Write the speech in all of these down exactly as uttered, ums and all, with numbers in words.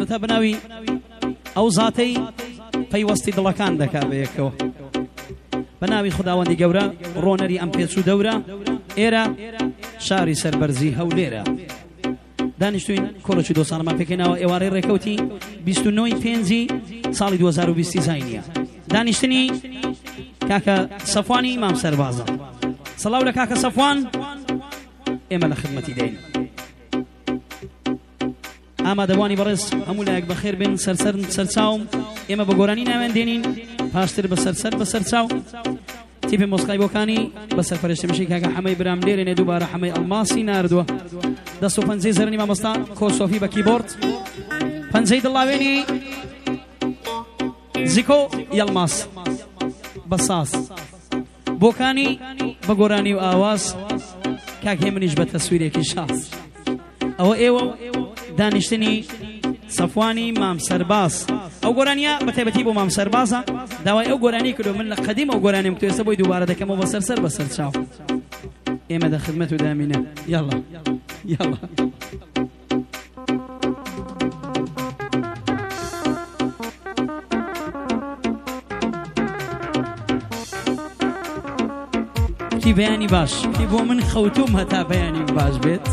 کەواتە بناوی ئەو زاتەی پەیوەستی دڵەکان دەکا بەیەکەوە بەناوی خوداوەندی گەورە ڕۆنەری ئەم پێچ و دەورە ئێرە شاری سەربەرزی هەولێرە دانیشتوین کۆڵەکی دۆسانەمان پێکەیناوە ئێوارەی ڕێکەوتی بیست و نۆی پێنجی ساڵی دوو هەزار و بیست زاینیە دانیشتنی کاکە سەفوانی مام سەربازە سەڵاو لە کاکە سەفوان ئێمە لە خدمەتی دەین ئامادەوانی بەڕێز هەموو لایەک بەخێر بێن سەرسەر سەرچاوم ئێمە بە گۆرانی ناوێن دێنین پاشتر بە سەرسەر بە سەرچاو تیپی مۆسقای بۆکانی بە سەرپەرشتمشی کاکە حەمەی برام لێرێنێ دووبارە حەمەی ئەڵماسی ناردووە دەست و پەنجەی زەرنی مامۆستا کۆسۆفی بە کیبۆرد پەنجەی دڵاوێنی زیکۆ یەڵماس بە ساس بۆکانی بە گۆرانی و ئاواز کاکێ منیش بە تەسویرێکی شاس ئەوە ئێوە دانیشتنی سەفوانی مام سەرباز ئەو گۆرانیە بە تایبەتی بۆ مام سەربازە داوای ئەو گۆرانی کردو من لە قەدیم ئەو گۆرانیم تو ئێستا بۆی دووبارە دەکەمەوە بە سەرسەر بە سەرچاو ئێمە دە خدمەت و دامینە یاڵا یاڵا کی بەیانی باش کی بۆ من خەوتوم هەتا بەیانی باش بێت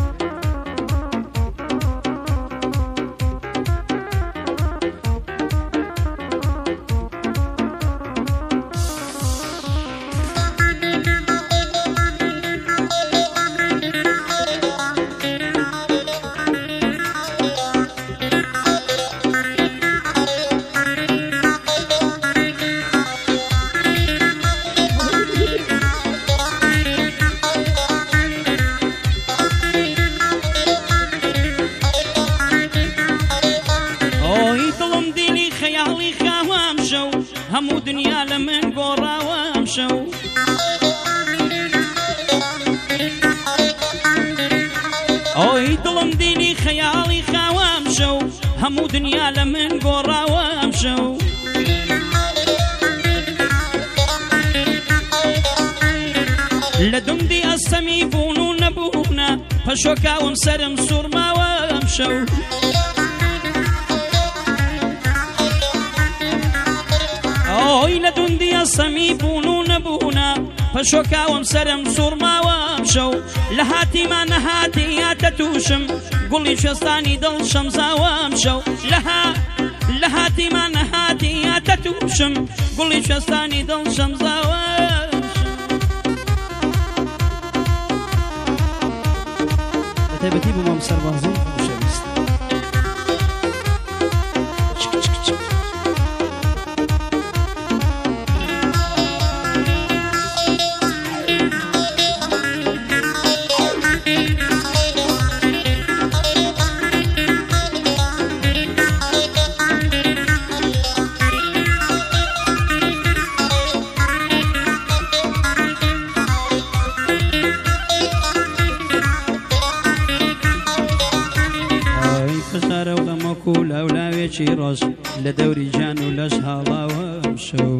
هەموو دنیا لە من گۆڕاوەم شەو ئۆی دڵم دینی خەیاڵی خاوەم شەو هەموو دنیا لە من گۆڕاوەم شەو لە دومدی ئەستەمی بوون و نەبوونە پەشۆکاوم سەرم سوورماوەم شەو ئۆی لە دوندی ئەستەمی بوون و نەبوونە پەشۆکاوم سەرم سوورماوەم شەو لە هاتیمان نەهاتی هاتە تووشم گوڵی شێستانی دڵ شەمزاوەم شەو لەها لە هاتیمان نەهاتی هاتە تووشم گوڵی شێستانی دڵ شەمزاوەم بە تایبەتی بۆ مام سەربازی خۆشەویست لاولاوێکی ڕۆژ لە دەوری جان و لەش هاڵاوەم شەو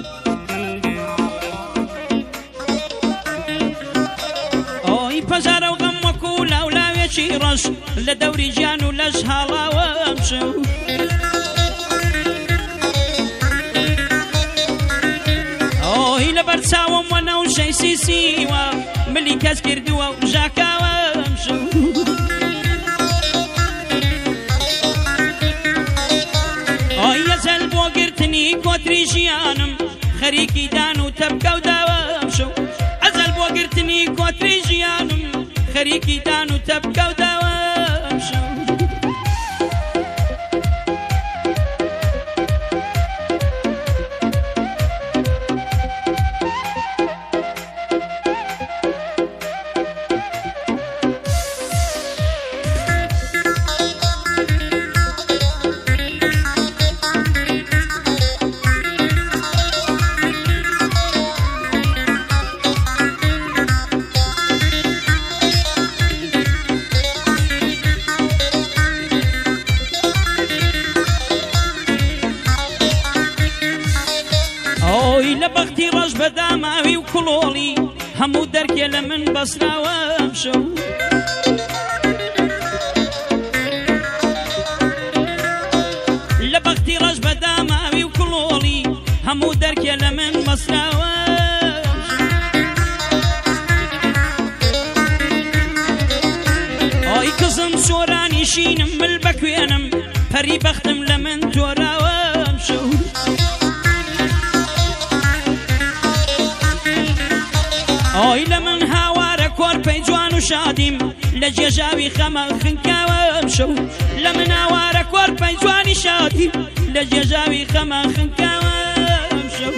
ئۆی پەژارە و غەم وەکو لاولاوێکی ڕۆژ لە دەوری جان و لەش هاڵاوەم شەو ئۆی لە بەرچاوم وە نەوشەی سیسیوە ملی کەس کردووە و ژاکاوەم شەو ئەزەل بۆ گرتنی کۆتری ژیانم خەریکی دان و تەبکە و داوام شەو ئەزەل بۆ گرتنی کۆتری ژیانم خەریکی دان و تەبکە و داوام شەو لە بەختی ڕەش بەداماوی و کڵۆڵی هەموو دەرکێ لە من بەسراوەم شەو هەموو دەرکێ لە من مەسراوە ئای کزم سۆرانی شینم مل بەکوێنم پەری بەختم لە من تۆراوەم شەو ئای لە من هاوارە کۆرپەی جوان و شادیم لە جێژاوی خەمە خنکاوەم شەو لە من هاوارە کۆرپەی جوانی شادیم لە جێژاوی خەمە خنکاوەم شەو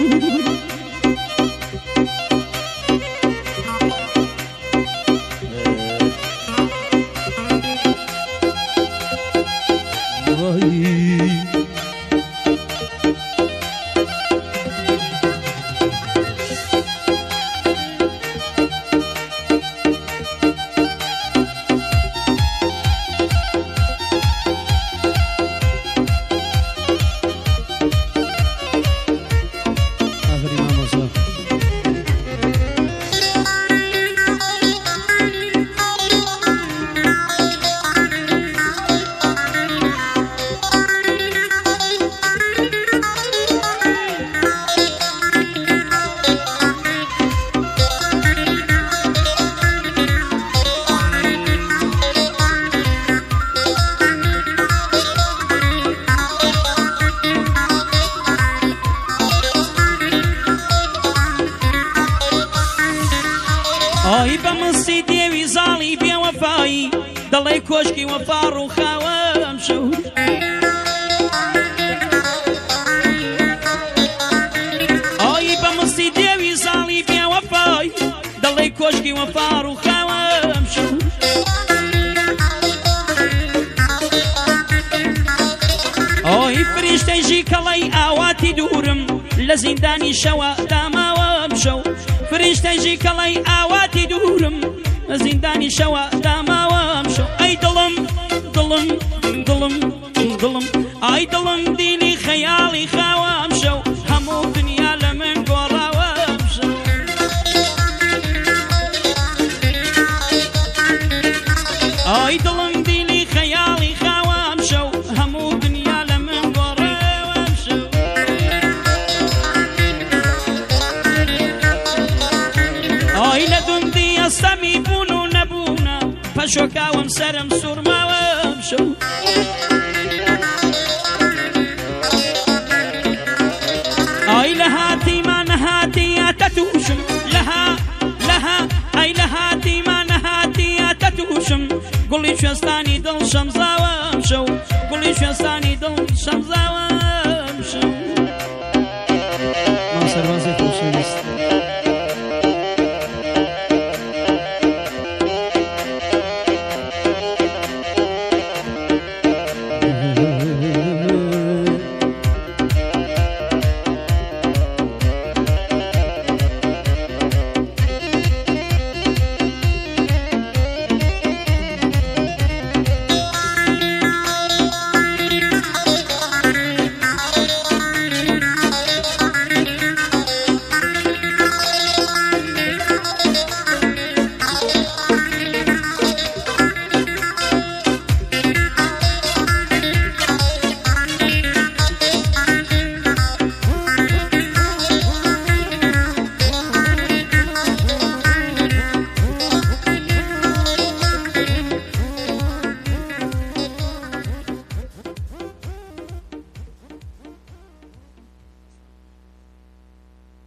ئای بەمەستی دێوی زاڵی بێوەفایی دەڵێ کۆشکی وەفا ڕووخاوەم شەو ئای بەمەستی دێوی زاڵی بێوەفایی دەڵێ کۆشکی وەفا ڕووخاوەم شەو ئای فریشتەیژی کەڵەی ئاواتی دوورم لە زیندانی شەوە داماوەم شەو فریشتەیژی کەڵەی ئاواتی دوورم لە زیندانی شەوە داماوەم شەو ئەی دڵم دڵم دڵم دڵم ئای دڵم دینی خەیاڵی خاوەم شەو هەموو دنیا لە من گۆڕاوەم شەو ئای دڵم دینی خەیاڵی خاوەم شەو هەموو دنیا لە من گۆڕاوەم شەو ئای لە دوندی ئەستەمی بوون و نەبوونە پەشۆکاوم سەرم سوورماوەم شەو ئای لە هاتیمان نەهاتیاتە تووشم لەها لەها ئەی لە هاتیمان نەهاتیاتە تووشم گوڵی کوێستانی دڵ شەمزاوەم شەو گوڵی کوێستانی دڵ شەمزاوەم